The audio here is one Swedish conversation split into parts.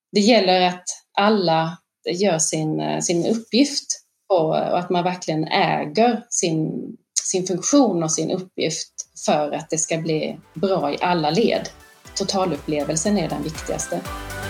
det gäller att alla gör sin uppgift och att man verkligen äger sin funktion och sin uppgift för att det ska bli bra i alla led. Totalupplevelsen är den viktigaste.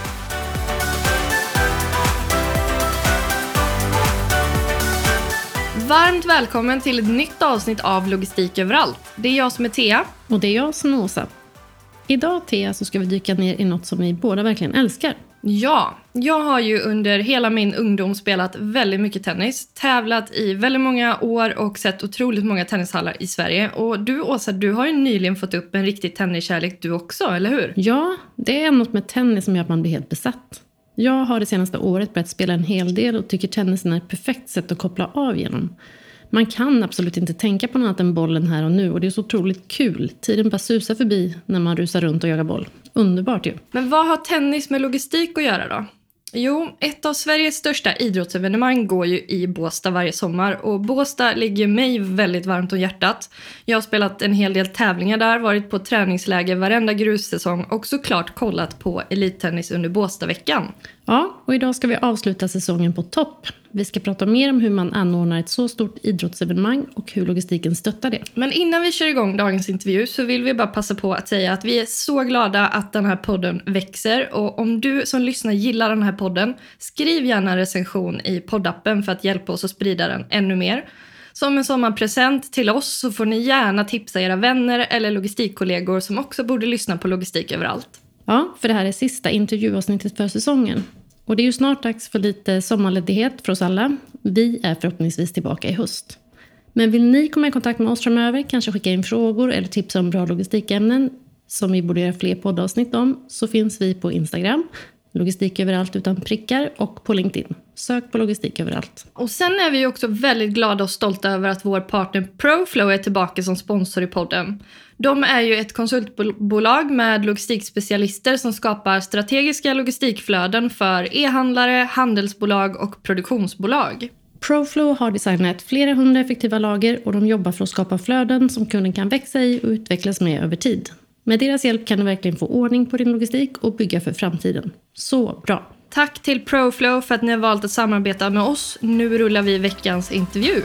Varmt välkommen till ett nytt avsnitt av Logistik överallt. Det är jag som är Thea. Och det är jag som är Åsa. Idag, Thea, så ska vi dyka ner i något som vi båda verkligen älskar. Ja, jag har ju under hela min ungdom spelat väldigt mycket tennis. Tävlat i väldigt många år och sett otroligt många tennishallar i Sverige. Och du, Åsa, du har ju nyligen fått upp en riktig tenniskärlek du också, eller hur? Ja, det är något med tennis som gör att man blir helt besatt. Jag har det senaste året börjat spela en hel del och tycker tennisen är ett perfekt sätt att koppla av genom. Man kan absolut inte tänka på något annat än bollen här och nu, och det är så otroligt kul. Tiden bara susar förbi när man rusar runt och jagar boll. Underbart ju. Men vad har tennis med logistik att göra då? Jo, ett av Sveriges största idrottsevenemang går ju i Båstad varje sommar, och Båstad ligger mig väldigt varmt om hjärtat. Jag har spelat en hel del tävlingar där, varit på träningsläger varenda grussäsong och såklart kollat på elittennis under Båstadveckan. Ja, och idag ska vi avsluta säsongen på topp. Vi ska prata mer om hur man anordnar ett så stort idrottsevenemang och hur logistiken stöttar det. Men innan vi kör igång dagens intervju så vill vi bara passa på att säga att vi är så glada att den här podden växer. Och om du som lyssnar gillar den här podden, skriv gärna en recension i poddappen för att hjälpa oss att sprida den ännu mer. Som en sommarpresent till oss så får ni gärna tipsa era vänner eller logistikkollegor som också borde lyssna på Logistik överallt. Ja, för det här är sista intervjuavsnittet för säsongen. Och det är ju snart dags för lite sommarledighet för oss alla. Vi är förhoppningsvis tillbaka i höst. Men vill ni komma i kontakt med oss framöver, kanske skicka in frågor eller tips om bra logistikämnen som vi borde göra fler poddavsnitt om, så finns vi på Instagram, Logistik överallt utan prickar, och på LinkedIn. Sök på Logistik överallt. Och sen är vi också väldigt glada och stolta över att vår partner Proflow är tillbaka som sponsor i podden. De är ju ett konsultbolag med logistikspecialister som skapar strategiska logistikflöden för e-handlare, handelsbolag och produktionsbolag. Proflow har designat flera 100 effektiva lager, och de jobbar för att skapa flöden som kunden kan växa i och utvecklas med över tid. Med deras hjälp kan du verkligen få ordning på din logistik och bygga för framtiden. Så bra! Tack till Proflow för att ni har valt att samarbeta med oss. Nu rullar vi veckans intervju.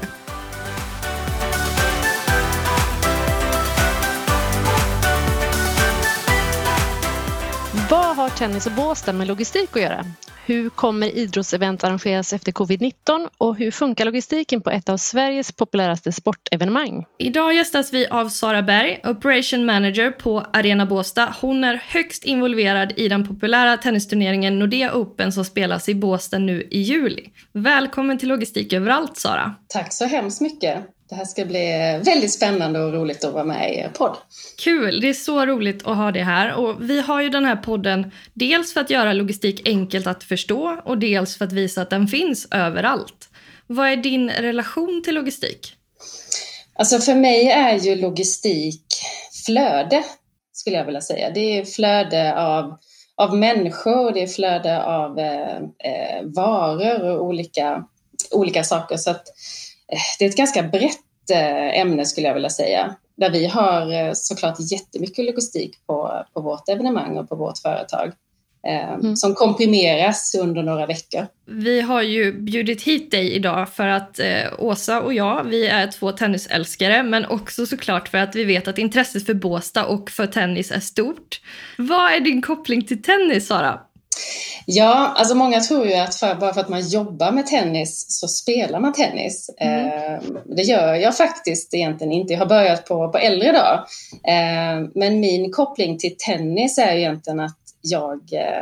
Vad har tennis och Båstad med logistik att göra? Hur kommer idrottsevent arrangeras efter covid-19? Och hur funkar logistiken på ett av Sveriges populäraste sportevenemang? Idag gästas vi av Sara Berg, Operation Manager på Arena Båstad. Hon är högst involverad i den populära tennisturneringen Nordea Open som spelas i Båstad nu i juli. Välkommen till Logistik överallt, Sara. Tack så hemskt mycket. Det här ska bli väldigt spännande och roligt att vara med i er podd. Kul, det är så roligt att ha det här. Och vi har ju den här podden dels för att göra logistik enkelt att förstå och dels för att visa att den finns överallt. Vad är din relation till logistik? Alltså för mig är ju logistik flöde, skulle jag vilja säga. Det är flöde av människor, det är flöde av varor och olika saker. Så att det är ett ganska brett ämne, skulle jag vilja säga. Där vi har såklart jättemycket logistik på vårt evenemang och på vårt företag. Som komprimeras under några veckor. Vi har ju bjudit hit dig idag för att Åsa och jag, vi är 2 tennisälskare, men också såklart för att vi vet att intresset för Båstad och för tennis är stort. Vad är din koppling till tennis, Sara? Ja, alltså många tror ju att bara för att man jobbar med tennis så spelar man tennis. Det gör jag faktiskt egentligen inte. Jag har börjat på äldre dag. Men min koppling till tennis är egentligen att jag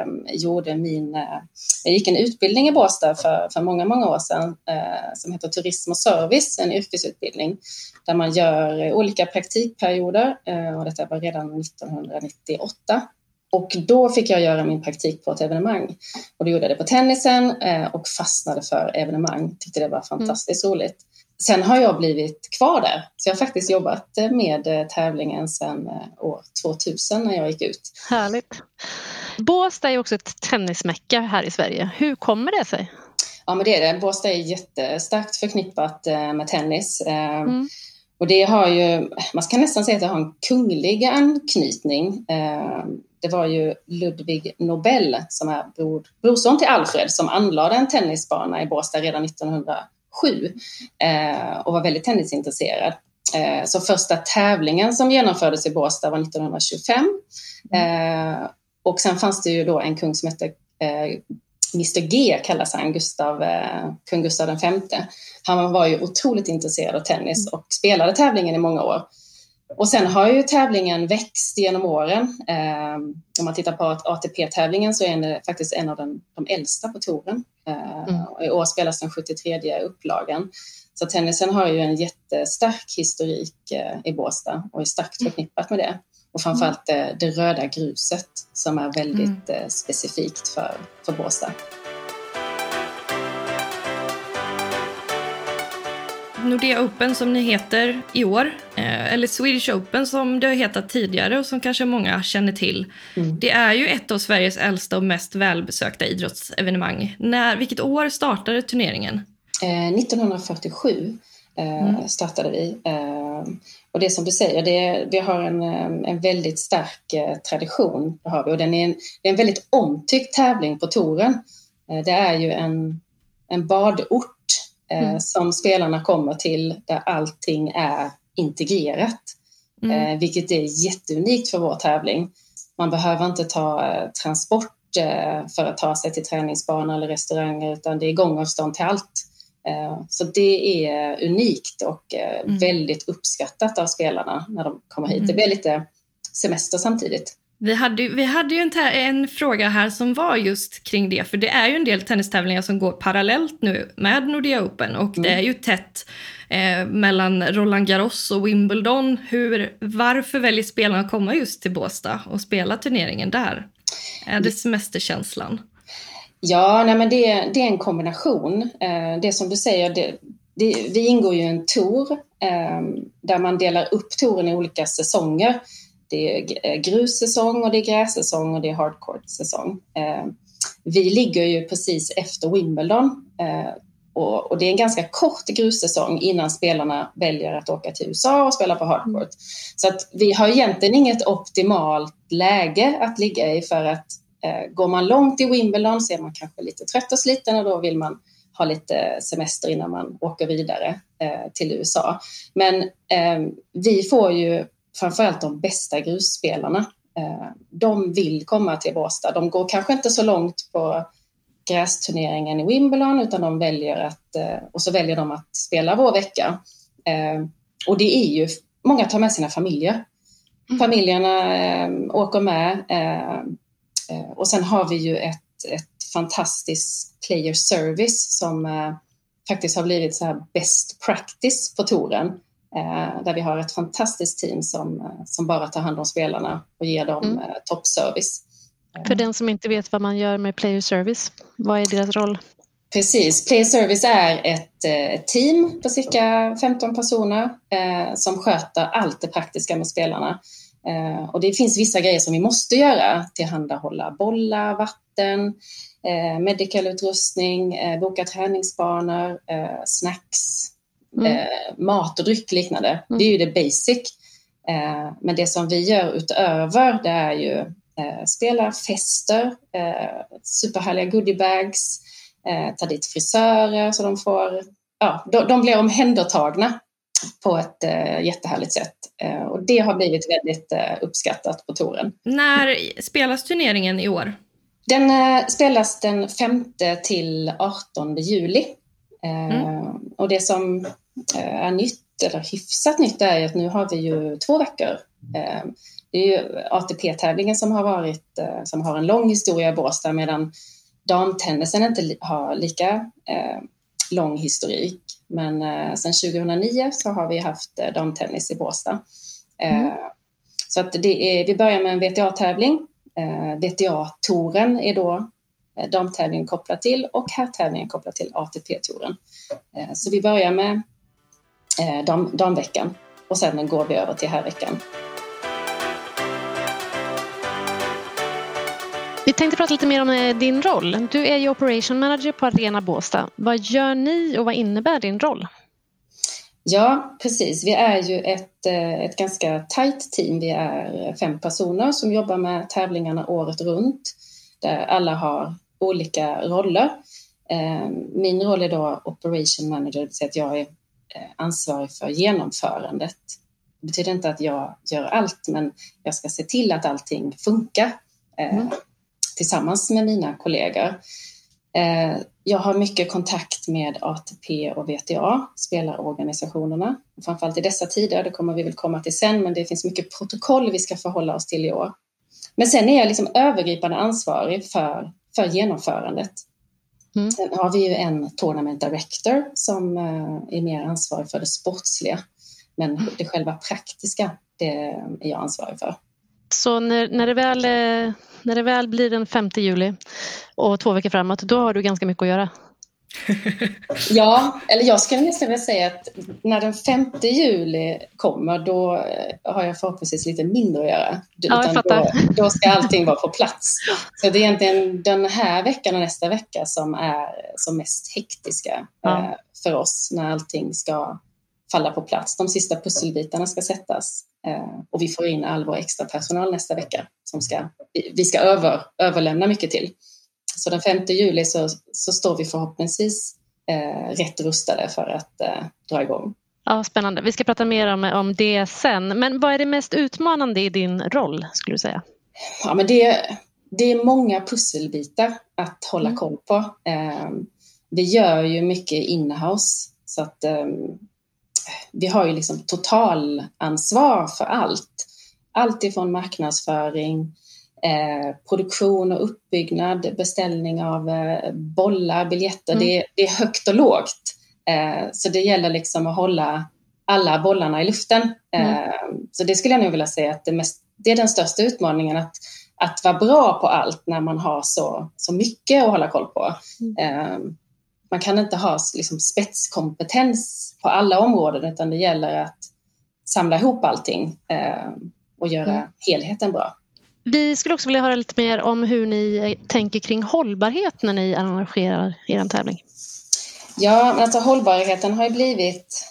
gick en utbildning i Båstad för många år sedan som heter Turism och service, en yrkesutbildning där man gör olika praktikperioder, och detta var redan 1998. Och då fick jag göra min praktik på ett evenemang. Och då gjorde jag det på tennisen och fastnade för evenemang. Tyckte det var fantastiskt roligt. Sen har jag blivit kvar där. Så jag har faktiskt jobbat med tävlingen sedan år 2000 när jag gick ut. Härligt. Båstad är också ett tennismäcka här i Sverige. Hur kommer det sig? Ja, men det är det. Båstad är jättestarkt förknippat med tennis. Och det har ju, man kan nästan säga att det har en kunglig anknytning. det var ju Ludvig Nobel som är brorson till Alfred som anlade en tennisbana i Båstad redan 1907 och var väldigt tennisintresserad. Så första tävlingen som genomfördes i Båstad var 1925 och sen fanns det ju då en kung som hette Mr G kallas han, kung Gustav V. Han var ju otroligt intresserad av tennis och spelade tävlingen i många år. Och sen har ju tävlingen växt genom åren. Om man tittar på ATP-tävlingen så är den faktiskt en av de äldsta på touren. I år spelas den 73:e upplagan. Så tennisen har ju en jättestark historik i Båstad och är starkt förknippat med det. Och framförallt det röda gruset som är väldigt specifikt för Båstad. Nordea Open som ni heter i år, eller Swedish Open som det har hetat tidigare och som kanske många känner till. Det är ju ett av Sveriges äldsta och mest välbesökta idrottsevenemang. Vilket år startade turneringen? 1947 startade vi. Och det som du säger, det har en väldigt stark tradition. Det har vi. Och det är en väldigt omtyckt tävling på touren. Det är ju en badort som spelarna kommer till där allting är integrerat. Vilket är jätteunikt för vår tävling. Man behöver inte ta transport för att ta sig till träningsbanor eller restauranger utan det är gångavstånd till allt. Så det är unikt och väldigt uppskattat av spelarna när de kommer hit. Det blir lite semester samtidigt. Vi hade ju en fråga här som var just kring det. För det är ju en del tennistävlingar som går parallellt nu med Nordea Open. Och det är ju tätt mellan Roland Garros och Wimbledon. Varför väljer spelarna att komma just till Båstad och spela turneringen där? Är det semesterkänslan? Ja, nej, men det är en kombination. Det som du säger, vi ingår ju i en tour där man delar upp touren i olika säsonger. Det är grussäsong och det är grässäsong och det är hardcourt-säsong. Vi ligger ju precis efter Wimbledon och det är en ganska kort grussäsong innan spelarna väljer att åka till USA och spela på hardcourt. Så att vi har egentligen inget optimalt läge att ligga i för att går man långt i Wimbledon så är man kanske lite trött och sliten och då vill man ha lite semester innan man åker vidare till USA. Men vi får ju framförallt de bästa grusspelarna. De vill komma till Båstad. De går kanske inte så långt på grästurneringen i Wimbledon utan de väljer och så väljer de att spela vår vecka. Och det är ju, många tar med sina familjer. Familjerna åker med. Och sen har vi ju ett fantastiskt player service som faktiskt har blivit så här best practice på touren. Där vi har ett fantastiskt team som bara tar hand om spelarna och ger dem toppservice. För den som inte vet vad man gör med player service, vad är deras roll? Precis, player service är ett team på cirka 15 personer som sköter allt det praktiska med spelarna. Och det finns vissa grejer som vi måste göra, tillhandahålla bollar, vatten, medicalutrustning, boka träningsbanor, snacks, mat och dryck liknande. Det är ju det basic. Men det som vi gör utöver det är ju spela fester, superhärliga goodiebags, ta dit frisörer så de får, de blir omhändertagna på ett jättehärligt sätt. Och det har blivit väldigt uppskattat på touren. När spelas turneringen i år? Den spelas den 5 till 18 juli. Och det som är nytt, eller hyfsat nytt, är att nu har vi ju 2 veckor. Det är ju ATP-tävlingen som har en lång historia i Båstad, medan damtennisen inte har lika lång historik. Men sedan 2009 så har vi haft damtennis i Båstad. Så att vi börjar med en VTA-tävling. VTA-touren är då damtävlingen kopplad till och herrtävlingen kopplad till ATP-touren. Så vi börjar med damveckan och sen går vi över till herrveckan. Vi tänkte prata lite mer om din roll. Du är ju operation manager på Arena Båstad. Vad gör ni och vad innebär din roll? Ja, precis. Vi är ju ett ganska tajt team. Vi är 5 personer som jobbar med tävlingarna året runt. Där alla har olika roller. Min roll är då operation manager, det vill säga att jag är ansvarig för genomförandet. Det betyder inte att jag gör allt, men jag ska se till att allting funkar tillsammans med mina kollegor. Jag har mycket kontakt med ATP och VTA, spelarorganisationerna. Framförallt i dessa tider, det kommer vi väl komma till sen, men det finns mycket protokoll vi ska förhålla oss till i år. Men sen är jag liksom övergripande ansvarig för genomförandet. Sen har vi ju en tournament director som är mer ansvarig för det sportsliga. Men det själva praktiska, det är jag ansvarig för. Så när det väl blir den 5 juli och 2 veckor framåt, då har du ganska mycket att göra. Ja, eller jag skulle nästan vilja säga att när den 5 juli kommer, då har jag förhoppningsvis lite mindre att göra. Ja, jag fattar. Då ska allting vara på plats. Så det är egentligen den här veckan och nästa vecka som är som mest hektiska för oss, när allting ska falla på plats. De sista pusselbitarna ska sättas och vi får in all vår extra personal nästa vecka som vi ska överlämna mycket till. Så den 5 juli så står vi förhoppningsvis rätt rustade för att dra igång. Ja, spännande. Vi ska prata mer om det sen. Men vad är det mest utmanande i din roll, skulle du säga? Ja, men det är många pusselbitar att hålla koll på. Vi gör ju mycket in-house, så att vi har ju liksom totalansvar för allt. Allt ifrån marknadsföring, produktion och uppbyggnad, beställning av bollar, biljetter. Det är högt och lågt. Så det gäller liksom att hålla alla bollarna i luften. Så det skulle jag nog vilja säga att det är den största utmaningen, att vara bra på allt när man har så mycket att hålla koll på. Man kan inte ha liksom spetskompetens på alla områden, utan det gäller att samla ihop allting och göra helheten bra. Vi skulle också vilja höra lite mer om hur ni tänker kring hållbarhet när ni arrangerar er tävling. Ja, alltså hållbarheten har ju blivit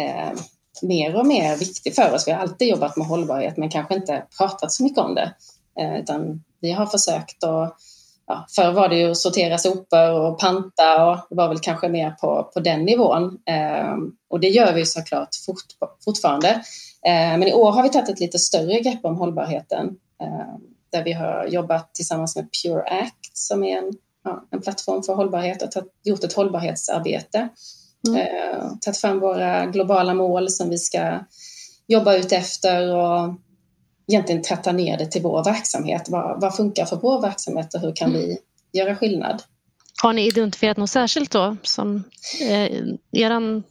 mer och mer viktig för oss. Vi har alltid jobbat med hållbarhet, men kanske inte pratat så mycket om det. Utan vi har försökt att, förr var det ju att sortera sopor och panta, och det var väl kanske mer på den nivån. Och det gör vi såklart fortfarande. Men i år har vi tagit ett lite större grepp om hållbarheten. Där vi har jobbat tillsammans med Pure Act, som är en plattform för hållbarhet, och gjort ett hållbarhetsarbete. Tagit fram våra globala mål som vi ska jobba ut efter och egentligen tratta ner det till vår verksamhet. Vad funkar för vår verksamhet och hur kan vi göra skillnad? Har ni identifierat något särskilt då som eran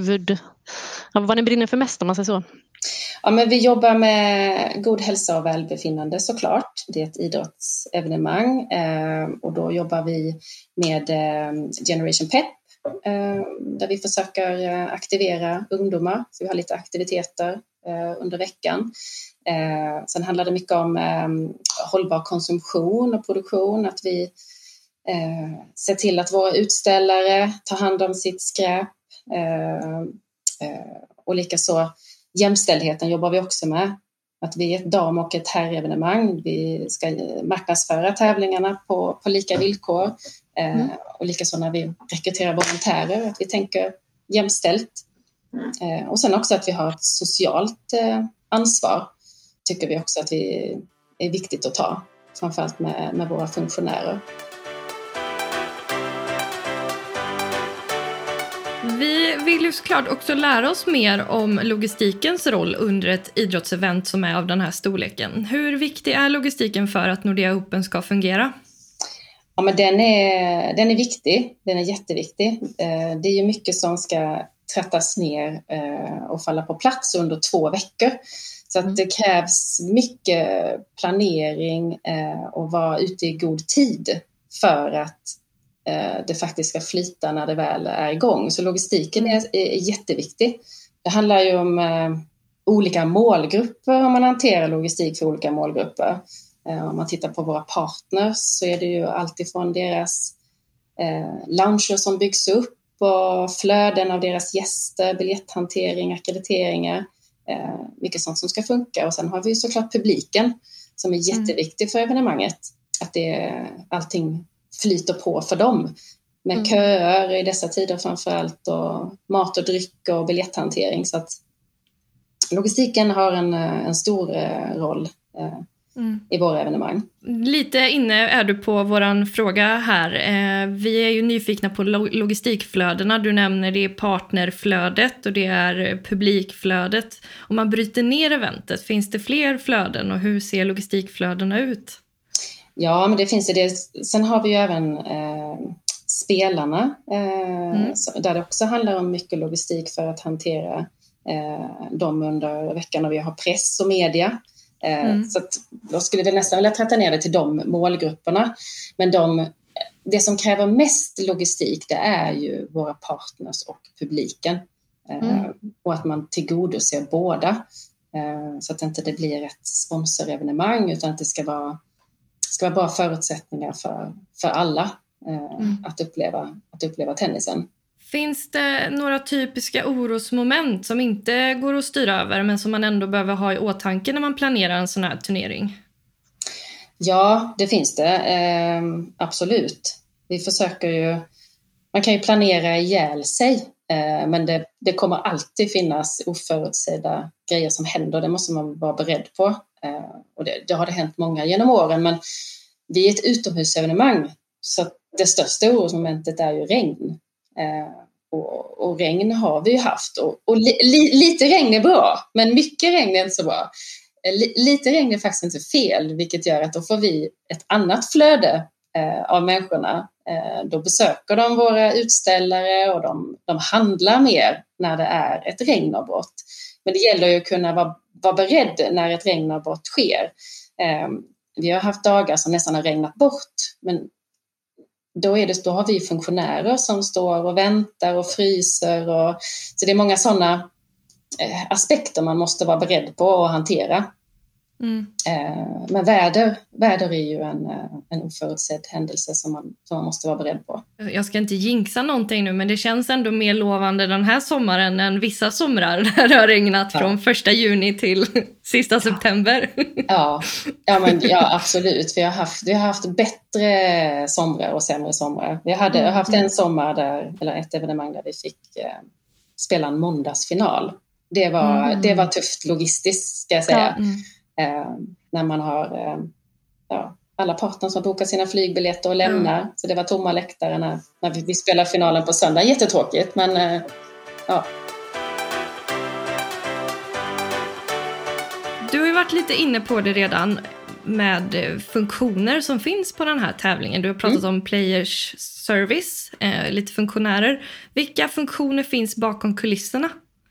vad ni brinner för mest, om man säger så? Ja, men vi jobbar med god hälsa och välbefinnande såklart. Det är ett idrottsevenemang och då jobbar vi med Generation Pep där vi försöker aktivera ungdomar. Så vi har lite aktiviteter under veckan. Sen handlar det mycket om hållbar konsumtion och produktion. Att vi ser till att våra utställare tar hand om sitt skräp. Och likaså jämställdheten jobbar vi också med. Att vi är ett dam- och ett herrevenemang. Vi ska marknadsföra tävlingarna på lika villkor. Och likaså när vi rekryterar volontärer, att vi tänker jämställt. Och sen också att vi har ett socialt ansvar. Tycker vi också att vi är viktigt att ta. Framförallt med våra funktionärer. Vi vill ju såklart också lära oss mer om logistikens roll under ett idrottsevent som är av den här storleken. Hur viktig är logistiken för att Nordea Open ska fungera? Ja, men den är viktig. Den är jätteviktig. Det är ju mycket som ska trattas ner och falla på plats under 2 veckor. Så att det krävs mycket planering och vara ute i god tid för att det faktiskt ska flyta när det väl är igång. Så logistiken är jätteviktig. Det handlar ju om olika målgrupper, om man hanterar logistik för olika målgrupper. Om man tittar på våra partners så är det ju alltifrån deras lounger som byggs upp och flöden av deras gäster, biljetthantering, akkrediteringar, mycket sånt som ska funka. Och sen har vi såklart publiken som är jätteviktig för evenemanget, att allting flyter på för dem. Med köer i dessa tider framförallt, och mat och dryck och biljetthantering. Så att logistiken har en stor roll i våra evenemang. Lite inne är du på våran fråga här. Vi är ju nyfikna på logistikflödena. Du nämner det är partnerflödet och det är publikflödet. Om man bryter ner eventet, finns det fler flöden och hur ser logistikflödena ut? Ja, men det finns det. Sen har vi ju även spelarna, där det också handlar om mycket logistik för att hantera dem under veckan, och vi har press och media. Så att då skulle vi nästan vilja tratta ner det till de målgrupperna. Men det som kräver mest logistik, det är ju våra partners och publiken. Och att man tillgodoser båda. Så att inte det blir ett sponsorevenemang, utan att det ska vara bra förutsättningar för alla att uppleva tennisen. Finns det några typiska orosmoment som inte går att styra över men som man ändå behöver ha i åtanke när man planerar en sån här turnering? Ja, det finns det. Absolut. Vi försöker ju... Man kan ju planera ihjäl sig, men det kommer alltid finnas oförutsedda grejer som händer. Det måste man vara beredd på. Och det har det hänt många genom åren, men vi är ett utomhusevenemang, så det största orosmomentet är ju regn. Och regn har vi ju haft, och lite regn är bra, men mycket regn är inte så bra. Lite regn är faktiskt inte fel, vilket gör att då får vi ett annat flöde av människorna. Då besöker de våra utställare och de handlar mer när det är ett regnavbrott. Men det gäller ju att kunna vara beredd när ett regnavbrott sker. Vi har haft dagar som nästan har regnat bort, men då har vi funktionärer som står och väntar och fryser. Så det är många sådana aspekter man måste vara beredd på att hantera. Men väder är ju en oförutsedd händelse som man måste vara beredd på. Jag ska inte jinxa någonting nu, men det känns ändå mer lovande den här sommaren än vissa somrar där det har regnat från 1 juni till sista september. Ja, absolut. Vi har haft bättre somrar och sämre somrar. Vi har haft en sommar eller ett evenemang där vi fick spela en måndagsfinal. Det var tufft logistiskt, ska jag säga. När man har alla partner som bokar sina flygbiljetter och lämnar. Så det var tomma läktare när vi spelar finalen på söndag. Jättetråkigt, men ja. Du har ju varit lite inne på det redan med funktioner som finns på den här tävlingen. Du har pratat om players service, lite funktionärer. Vilka funktioner finns bakom kulisserna?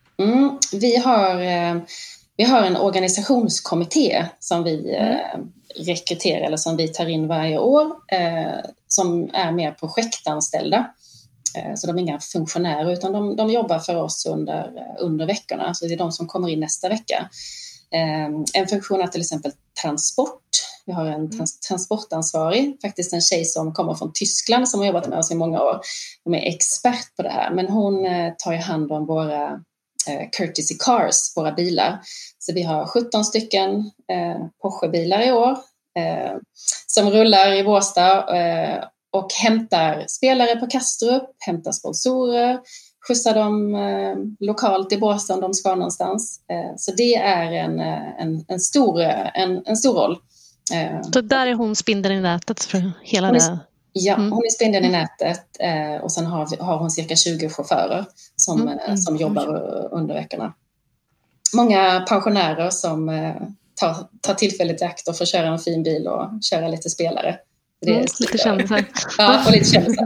Vi har en organisationskommitté som vi rekryterar, eller som vi tar in varje år, som är mer projektanställda. Så de är inga funktionärer, utan de jobbar för oss under veckorna. Så det är de som kommer in nästa vecka. En funktion är till exempel transport. Vi har en transportansvarig, faktiskt en tjej som kommer från Tyskland som har jobbat med oss i många år. De är expert på det här, men hon tar ju hand om våra courtesy cars, våra bilar. Så vi har 17 stycken Porsche-bilar i år som rullar i Båstad och hämtar spelare på Kastrup, hämtar sponsorer, skjutsar dem lokalt i Båstad om de ska någonstans. Så det är en stor roll. Så där är hon spindeln i nätet för hela det? Ja, hon är spindeln i nätet, och sen har hon cirka 20 chaufförer som jobbar under veckorna. Många pensionärer som tar tillfället i akt och får köra en fin bil och köra lite spelare. Lite kändisar. Ja, och lite kändisar.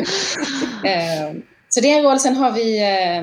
Så det är en roll. Sen har vi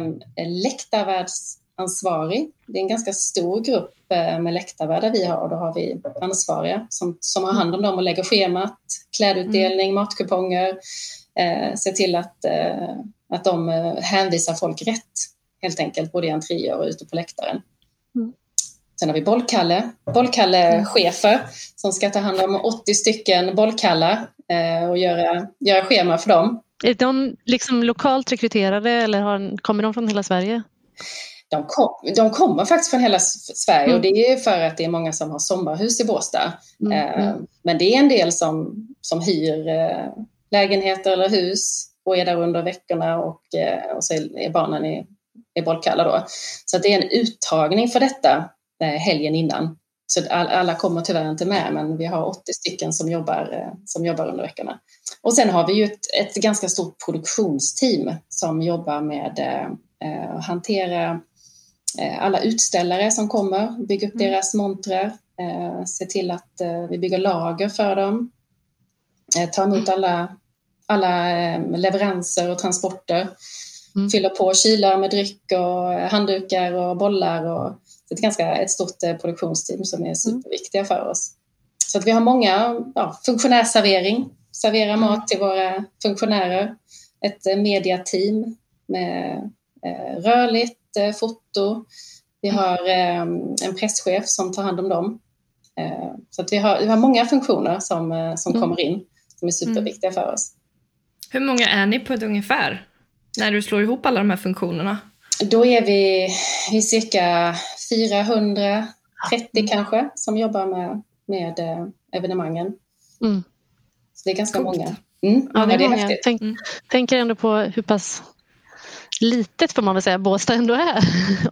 läktarvärdsansvarig. Det är en ganska stor grupp med läktarvärdar vi har. Och då har vi ansvariga som har hand om dem och lägger schemat, klädutdelning, matkuponger. Se till att de hänvisar folk rätt, helt enkelt, både i entréer och ute på läktaren. Sen har vi bollkallechefer som ska ta hand om 80 stycken bollkallar och göra schema för dem. Är de liksom lokalt rekryterade eller kommer de från hela Sverige? De kommer faktiskt från hela Sverige och det är för att det är många som har sommarhus i Båstad. Men det är en del som hyr lägenheter eller hus och är där under veckorna och så är barnen i Bollkalla då. Så det är en uttagning för detta helgen innan. Så alla kommer tyvärr inte med, men vi har 80 stycken som jobbar under veckorna. Och sen har vi ju ett ganska stort produktionsteam som jobbar med att hantera alla utställare som kommer, bygga upp deras montrar, se till att vi bygger lager för dem, ta emot alla leveranser och transporter, fylla på kylar med dryck och handdukar och bollar. Och det är ett stort produktionsteam som är superviktiga för oss. Så att vi har många funktionärservering, servera mat till våra funktionärer, ett mediateam med rörligt foto. Vi har en presschef som tar hand om dem. Så att vi har många funktioner som kommer in som är superviktiga för oss. Hur många är ni på ett ungefär när du slår ihop alla de här funktionerna? Då är vi cirka 430 kanske som jobbar med evenemangen. Så det är ganska många. Ja, det är många. Tänker ändå på hur pass litet får man väl säga Båstad ändå är.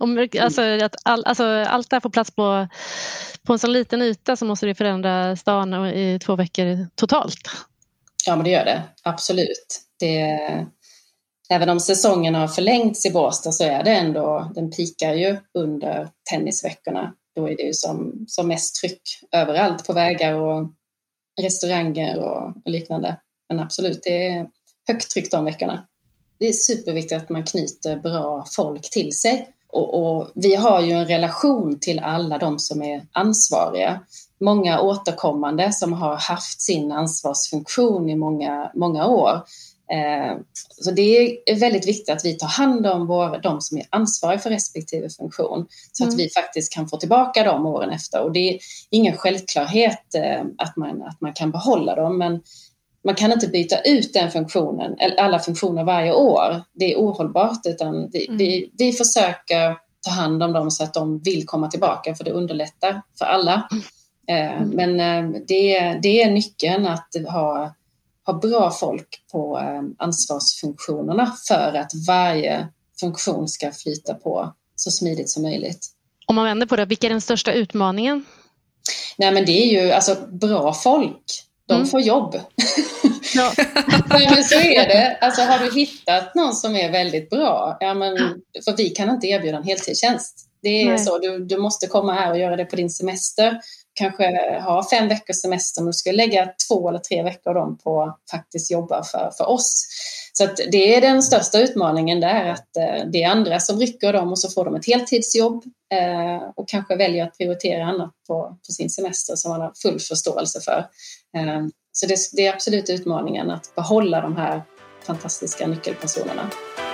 Allt är på plats på en så liten yta så måste det förändra stan i 2 veckor totalt. Ja, men det gör det. Absolut. Även om säsongen har förlängts i Båstad så är det ändå, den pikar ju under tennisveckorna. Då är det ju som mest tryck överallt på vägar och restauranger och liknande. Men absolut, det är högt tryck de veckorna. Det är superviktigt att man knyter bra folk till sig. Och vi har ju en relation till alla de som är ansvariga. Många återkommande som har haft sin ansvarsfunktion i många, många år. Så det är väldigt viktigt att vi tar hand om de som är ansvariga för respektive funktion. Så att vi faktiskt kan få tillbaka dem åren efter. Och det är ingen självklarhet att man kan behålla dem. Men man kan inte byta ut den funktionen, eller alla funktioner varje år. Det är ohållbart, utan vi försöker ta hand om dem så att de vill komma tillbaka, för det underlättar för alla. Men det är nyckeln att ha bra folk på ansvarsfunktionerna för att varje funktion ska flyta på så smidigt som möjligt. Om man vänder på det, vilken är den största utmaningen? Nej, men det är ju bra folk. De får jobb. Ja. Men så är det. Har du hittat någon som är väldigt bra? Ja, men, för vi kan inte erbjuda en heltidstjänst. Det är så. Du måste komma här och göra det på din semester. Kanske ha 5 veckors semester, men du ska lägga 2 eller 3 veckor av dem på att faktiskt jobba för oss. Så att det är den största utmaningen där, att det är andra som rycker dem och så får de ett heltidsjobb och kanske väljer att prioritera annat på sin semester som man har full förståelse för. Så det är absolut utmaningen att behålla de här fantastiska nyckelpersonerna.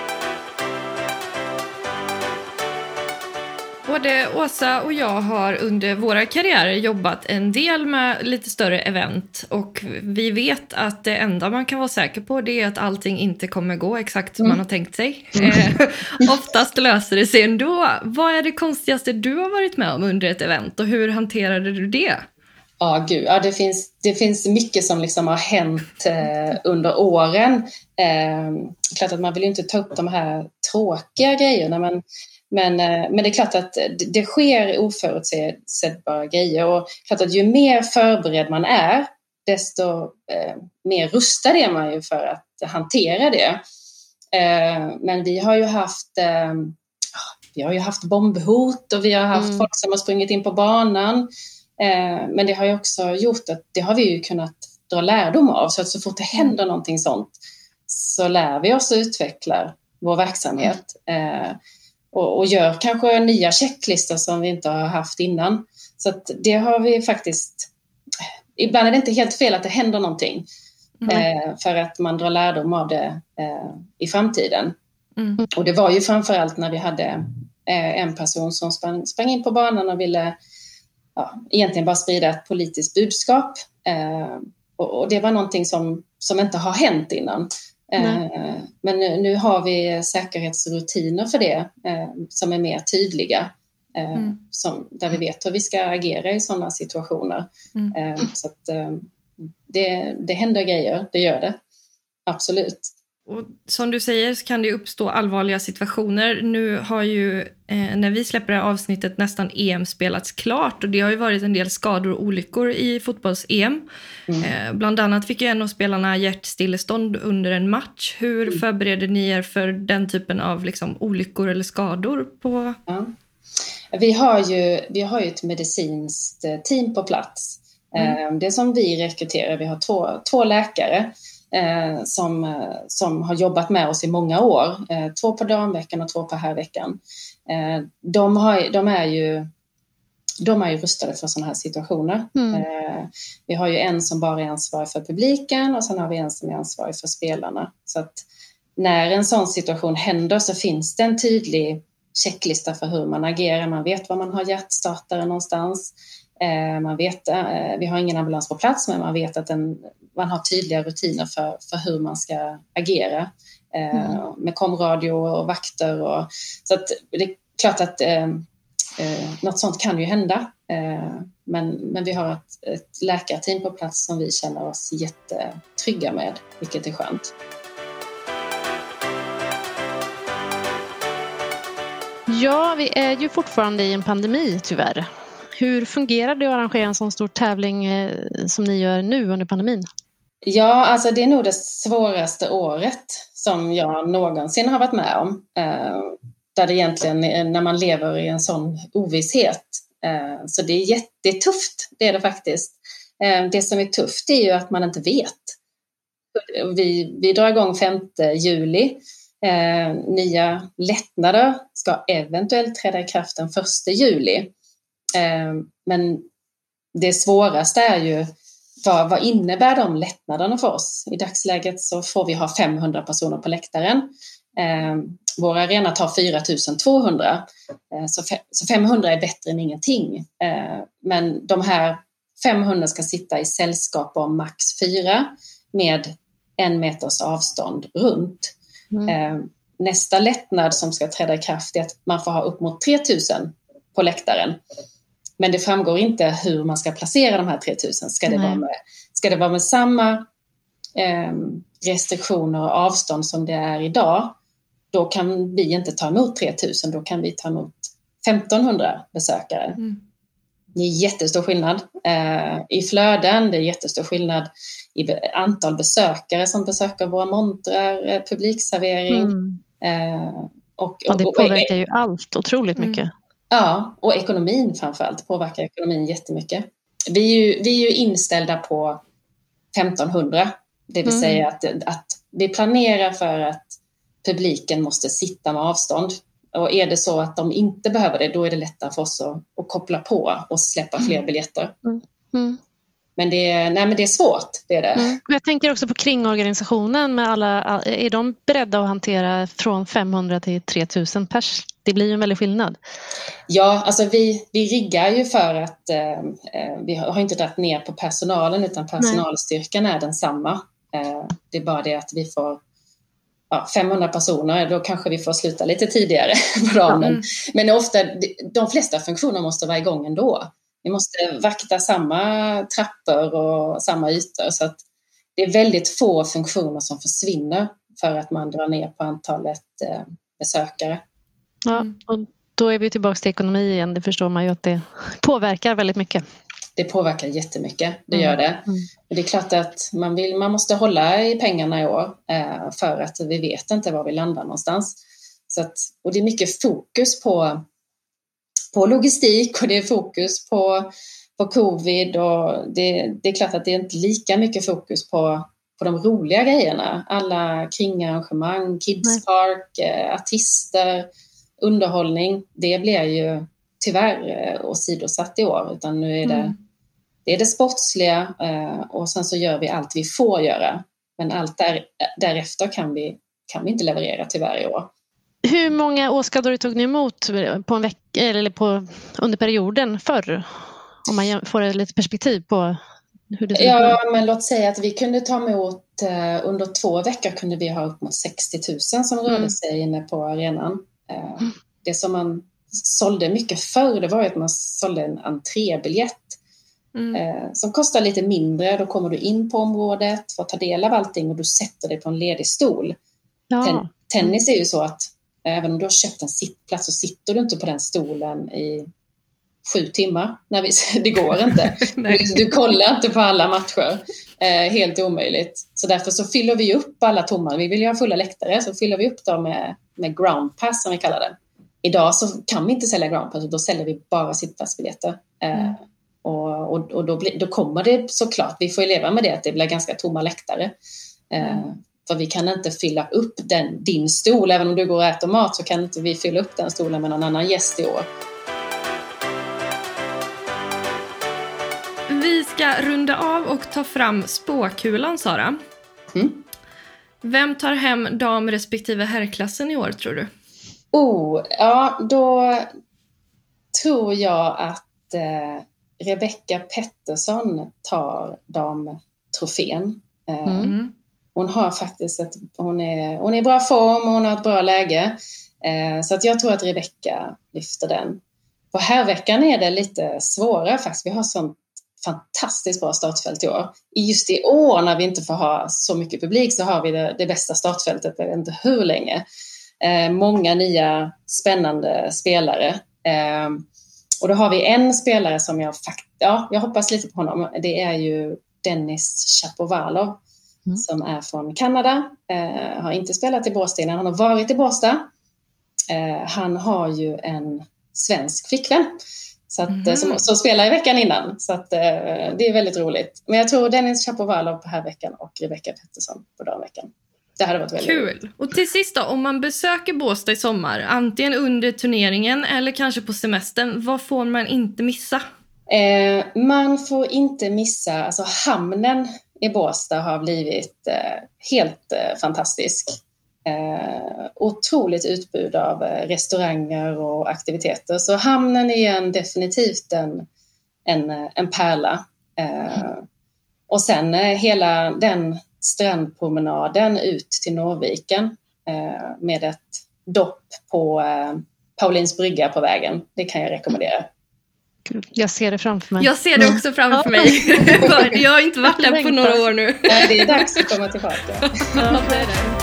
Både Åsa och jag har under våra karriärer jobbat en del med lite större event, och vi vet att det enda man kan vara säker på, det är att allting inte kommer gå exakt som man har tänkt sig. Oftast löser det sig ändå. Vad är det konstigaste du har varit med om under ett event och hur hanterade du det? Det finns mycket som liksom har hänt under åren. Klart att man vill ju inte ta upp de här tråkiga grejerna, men det är klart att det sker oförutsägbara grejer, och klart att ju mer förberedd man är, desto mer rustad är man ju för att hantera det. Men vi har ju haft bombhot, och vi har haft folk som har sprungit in på banan. Men det har ju också gjort att det har vi ju kunnat dra lärdom av, så att så fort det händer någonting sånt så lär vi oss att utveckla vår verksamhet. Och gör kanske nya checklistor som vi inte har haft innan. Så att det har vi faktiskt... Ibland är det inte helt fel att det händer någonting. För att man drar lärdom av det i framtiden. Och det var ju framförallt när vi hade en person som sprang in på banan och ville egentligen bara sprida ett politiskt budskap. Och det var någonting som inte har hänt innan. Men nu har vi säkerhetsrutiner för det som är mer tydliga. Där vi vet hur vi ska agera i sådana situationer. Så att det händer grejer, det gör det. Absolut. Och som du säger så kan det uppstå allvarliga situationer. Nu har ju när vi släpper det här avsnittet nästan EM spelats klart. Och det har ju varit en del skador och olyckor i fotbolls-EM. Bland annat fick ju en av spelarna hjärtstillestånd under en match. Hur förbereder ni er för den typen av liksom, olyckor eller skador? Ja. Vi har ju ett medicinskt team på plats. Det som vi rekryterar, vi har två läkare som har jobbat med oss i många år. 2 på damveckan och 2 på herrveckan. De är ju rustade för sådana här situationer. Vi har ju en som bara är ansvarig för publiken och sen har vi en som är ansvarig för spelarna. Så att när en sån situation händer så finns det en tydlig checklista för hur man agerar. Man vet var man har hjärtstartare någonstans. Vi har ingen ambulans på plats, men man vet att man har tydliga rutiner för hur man ska agera med komradio och vakter. Så att det är klart att något sånt kan ju hända. Men vi har ett läkarteam på plats som vi känner oss jättetrygga med, vilket är skönt. Ja, vi är ju fortfarande i en pandemi tyvärr. Hur fungerar det att arrangera en sån stor tävling som ni gör nu under pandemin? Ja, alltså det är nog det svåraste året som jag någonsin har varit med om. Där det egentligen när man lever i en sån ovisshet. Så det är jättetufft, det är det faktiskt. Det som är tufft är ju att man inte vet. Vi drar igång 5 juli. Nya lättnader ska eventuellt träda i kraft den 1 juli. Men det svåraste är ju vad innebär de lättnaderna för oss? I dagsläget så får vi ha 500 personer på läktaren. Vår arena tar 4200. Så 500 är bättre än ingenting. Men de här 500 ska sitta i sällskap om max 4 med 1 meters avstånd runt. Nästa lättnad som ska träda i kraft är att man får ha upp mot 3000 på läktaren. Men det framgår inte hur man ska placera de här 3000. Ska det vara med samma restriktioner och avstånd som det är idag, då kan vi inte ta emot 3000. Då kan vi ta emot 1500 besökare. Det är jättestor skillnad i flöden. Det är jättestor skillnad i antal besökare som besöker våra montrar, publikservering. Och det påverkar ju allt otroligt mycket. Ja, och ekonomin framförallt påverkar ekonomin jättemycket. Vi är ju inställda på 1500. Det vill säga att vi planerar för att publiken måste sitta med avstånd. Och är det så att de inte behöver det, då är det lättare för oss att koppla på och släppa fler biljetter. Men det är svårt, det är det. Jag tänker också på kringorganisationen med alla. Är de beredda att hantera från 500 till 3000 pers? Det blir ju en väldig skillnad. Ja, alltså vi riggar ju för att vi har inte dragit ner på personalen, utan personalstyrkan är densamma. Det är bara det att vi får 500 personer, då kanske vi får sluta lite tidigare på dagen. Men ofta, de flesta funktioner måste vara igång ändå. Vi måste vakta samma trappor och samma ytor, så att det är väldigt få funktioner som försvinner för att man drar ner på antalet besökare. Ja, och då är vi tillbaka till ekonomi igen. Det förstår man ju att det påverkar väldigt mycket. Det påverkar jättemycket, det gör det. Och det är klart att man måste hålla i pengarna i år för att vi vet inte var vi landar någonstans. Och det är mycket fokus på logistik, och det är fokus på covid, och det är klart att det är inte lika mycket fokus på de roliga grejerna. Alla kringarrangemang, kidspark, artister, underhållning, det blir ju tyvärr åsidosatt i år, utan nu är det är det sportsliga, och sen så gör vi allt vi får göra, men allt därefter kan vi inte leverera tyvärr i år. Hur många åskådare tog ni emot på en vecka eller under perioden förr? Om man får lite perspektiv på hur det ser Ja, men låt säga att vi kunde ta emot, under 2 veckor kunde vi ha upp mot 60 000 som rörde sig inne på arenan. Det som man sålde mycket förr, det var ju att man sålde en entrébiljett som kostar lite mindre. Då kommer du in på området, får ta del av allting och du sätter dig på en ledig stol. Ja. Tennis är ju så att även om du har köpt en sittplats så sitter du inte på den stolen i 7 timmar. Det går inte. Du kollar inte på alla matcher. Helt omöjligt. Så därför så fyller vi upp alla tomma. Vi vill ju ha fulla läktare, så fyller vi upp dem med ground pass som vi kallar det. Idag så kan vi inte sälja ground pass, och då säljer vi bara sittplatsbiljetter. Och då kommer det såklart, vi får ju leva med det, att det blir ganska tomma läktare. För vi kan inte fylla upp din stol. Även om du går och äter mat så kan inte vi fylla upp den stolen med någon annan gäst i år. Vi ska runda av och ta fram spåkulan, Sara. Vem tar hem dam respektive herrklassen i år, tror du? Ja, då tror jag att Rebecca Pettersson tar damtrofén. Hon har faktiskt hon är i bra form och hon har ett bra läge. Så att jag tror att Rebecca lyfter den. På herrveckan är det lite svårare faktiskt. Vi har sånt fantastiskt bra startfält i år. Just i år när vi inte får ha så mycket publik så har vi det bästa startfältet. Jag vet inte hur länge. Många nya spännande spelare. Och då har vi en spelare som jag hoppas lite på honom. Det är ju Denis Shapovalov som är från Kanada. Har inte spelat i Båstad innan. Han har varit i Båstad. Han har ju en svensk flickvän. Så att, som spelar i veckan innan. Så att, det är väldigt roligt. Men jag tror Denis Shapovalov på här veckan och Rebecca Pettersson på damveckan. Det hade varit väldigt kul. Roligt. Och till sist då, om man besöker Båstad i sommar, antingen under turneringen eller kanske på semestern, vad får man inte missa? Man får inte missa, alltså hamnen i Båstad har blivit helt fantastisk. Otroligt utbud av restauranger och aktiviteter. Så hamnen är definitivt en pärla. Och sen hela den strandpromenaden ut till Norrviken med ett dopp på Paulins brygga på vägen. Det kan jag rekommendera. Jag ser det framför mig. Jag ser det också framför mig. Jag har inte varit där på några år nu. Nej, det är dags att komma tillbaka. Ja, det är det.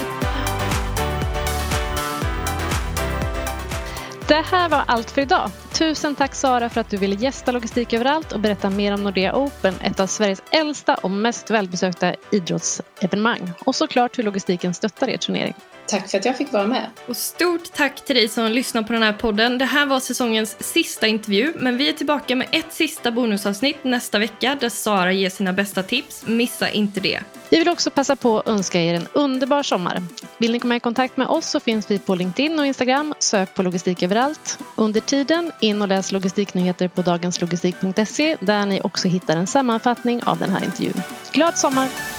Det här var allt för idag. Tusen tack Sara för att du ville gästa Logistik överallt och berätta mer om Nordea Open, ett av Sveriges äldsta och mest välbesökta idrottsevenemang. Och såklart hur logistiken stöttar er turnering. Tack för att jag fick vara med. Och stort tack till dig som lyssnar på den här podden. Det här var säsongens sista intervju, men vi är tillbaka med ett sista bonusavsnitt nästa vecka där Sara ger sina bästa tips. Missa inte det. Vi vill också passa på att önska er en underbar sommar. Vill ni komma i kontakt med oss så finns vi på LinkedIn och Instagram. Sök på Logistik överallt. Under tiden in och läs logistiknyheter på dagenslogistik.se där ni också hittar en sammanfattning av den här intervjun. Glad sommar!